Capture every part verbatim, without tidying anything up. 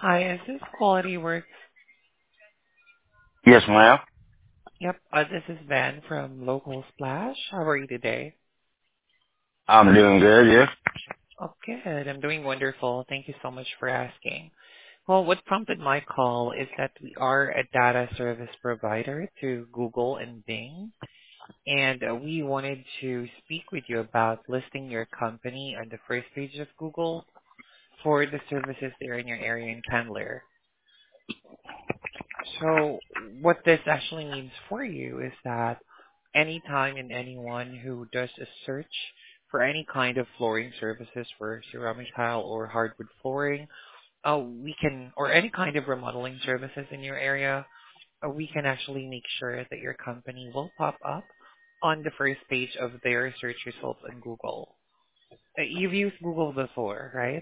Hi, is this Quality Works? Yes, ma'am. Yep, uh, this is Van from Local Splash. How are you today? I'm doing good, yes. Oh, good. I'm doing wonderful. Thank you so much for asking. Well, what prompted my call is that we are a data service provider to Google and Bing, and uh, we wanted to speak with you about listing your company on the first page of Google for the services there in your area in Candler. So what this actually means for you is that anytime and anyone who does a search for any kind of flooring services for ceramic tile or hardwood flooring, uh, we can, or any kind of remodeling services in your area, uh, we can actually make sure that your company will pop up on the first page of their search results on Google. Uh, You've used Google before, right?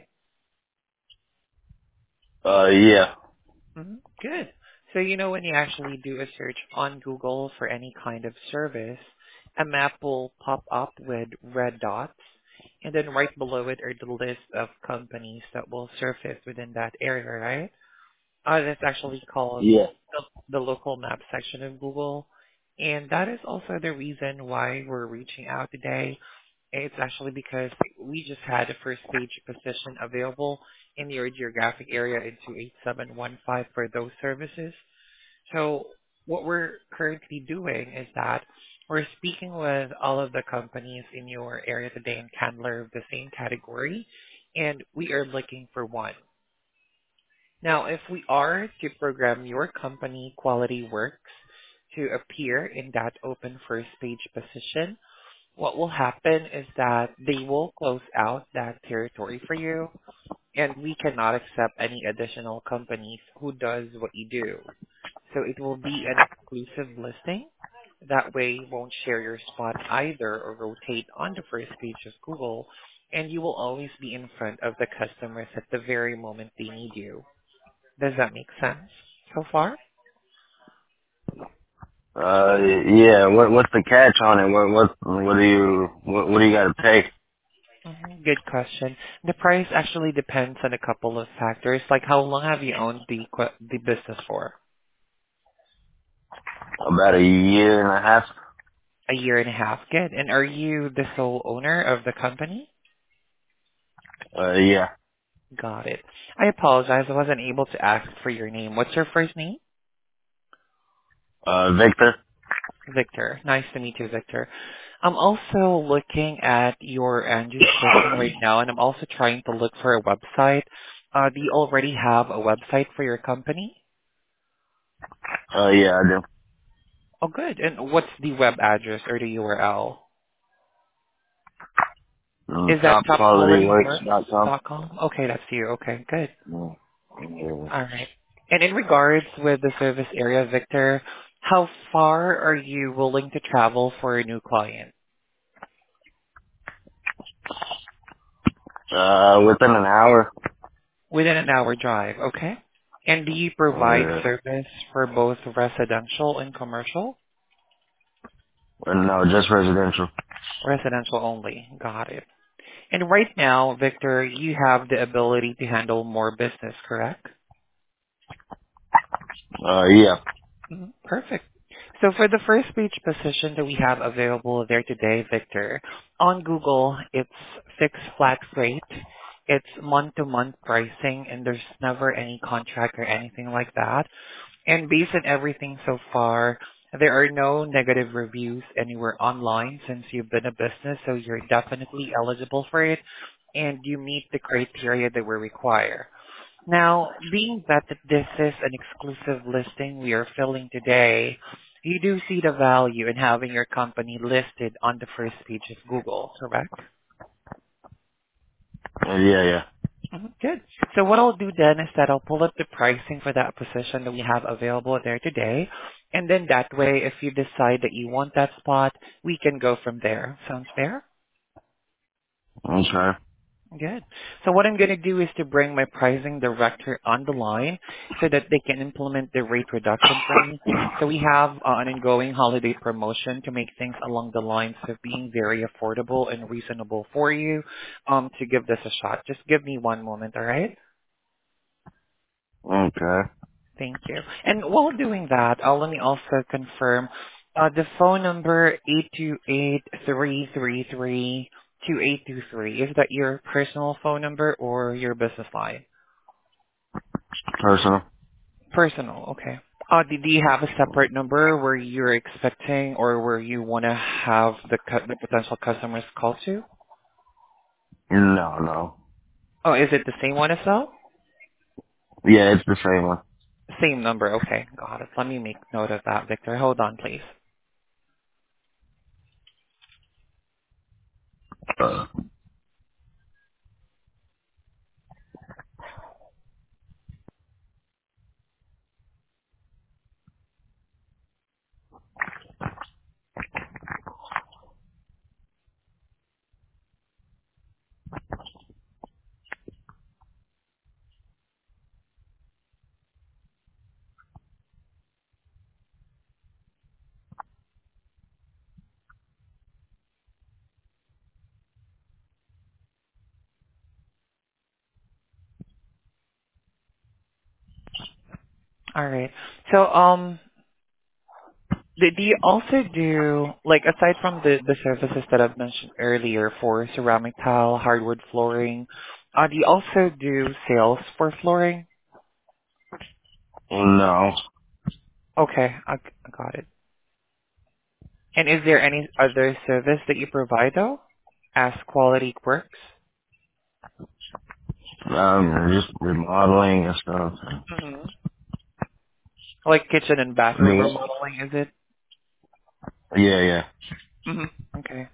Uh, yeah. Mhm. Good. So you know when you actually do a search on Google for any kind of service, a map will pop up with red dots, and then right below it are the list of companies that will surface within that area, right? Uh, that's actually called Yeah. the, the local map section of Google. And that is also the reason why we're reaching out today. It's actually because we just had a first page position available in your geographic area in two eight seven one five for those services. So what we're currently doing is that we're speaking with all of the companies in your area today in Candler of the same category, and we are looking for one. Now, if we are to program your company Quality Works to appear in that open first page position, what will happen is that they will close out that territory for you, and we cannot accept any additional companies who does what you do. So it will be an exclusive listing. That way you won't share your spot either or rotate on the first page of Google, and you will always be in front of the customers at the very moment they need you. Does that make sense so far? Uh, yeah. What what's the catch on it? What what what do you what, what do you got to pay? Mhm. Good question. The price actually depends on a couple of factors, like how long have you owned the qu- the business for? About a year and a half. A year and a half. Good. And are you the sole owner of the company? Uh, yeah. Got it. I apologize. I wasn't able to ask for your name. What's your first name? Uh, Victor. Victor. Nice to meet you, Victor. I'm also looking at your Angie's listing right now, and I'm also trying to look for a website. Uh, do you already have a website for your company? Uh, yeah, I do. Oh, good. And what's the web address or the U R L? Mm, Is that top top quality quality works works dot com. dot com? Okay, that's you. Okay, good. Mm, yeah. All right. And in regards with the service area, Victor, how far are you willing to travel for a new client? Uh, within an hour. Within an hour drive, okay? And do you provide Yeah. service for both residential and commercial? Uh, no, just residential. Residential only. Got it. And right now, Victor, you have the ability to handle more business, correct? Uh, yeah. Mhm. Perfect. So for the first page position that we have available there today, Victor, on Google, it's fixed flat rate. It's month-to-month pricing, and there's never any contract or anything like that. And based on everything so far, there are no negative reviews anywhere online since you've been a business, so you're definitely eligible for it, and you meet the criteria that we require. Now, being that this is an exclusive listing we are filling today, you do see the value in having your company listed on the first page of Google, correct? Uh, yeah, yeah. Mhm. Good. So what I'll do then is that I'll pull up the pricing for that position that we have available there today. And then that way, if you decide that you want that spot, we can go from there. Sounds fair? Okay. Good. So what I'm going to do is to bring my pricing director on the line so that they can implement the rate reduction for me. So we have uh, an ongoing holiday promotion to make things along the lines of being very affordable and reasonable for you um, to give this a shot. Just give me one moment, all right? Okay. Thank you. And while doing that, uh, let me also confirm uh, the phone number eight two eight, three three three, two eight two three. Is that your personal phone number or your business line? Personal. Personal, okay. Uh, do do you have a separate number where you're expecting or where you want to have the cu- the potential customers call to? No, no. Oh, is it the same one as well? Yeah, it's the same one. Same number, okay. Got it. Let me make note of that, Victor. Hold on, please. Uh, All right. So, um, Do do you also do, like, aside from the the services that I've mentioned earlier for ceramic tile, hardwood flooring, uh, do you also do sales for flooring? no. Okay, I I got it. And is there any other service that you provide, though, as Quality Works? Um, just remodeling and stuff. Mm-hmm. Like kitchen and bathroom The- remodeling, is it? Yeah, yeah. Mm-hmm. Okay.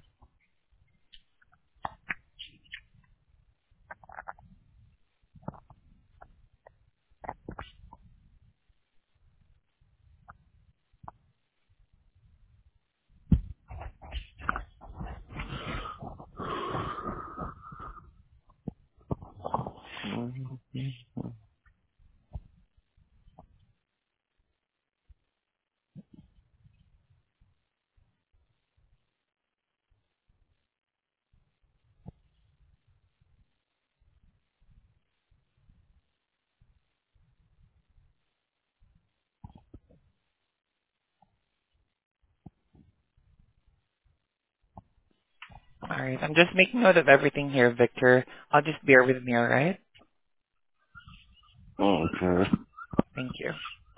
All right. I'm just making note of everything here, Victor. I'll just bear with me, all right? Okay. Thank you.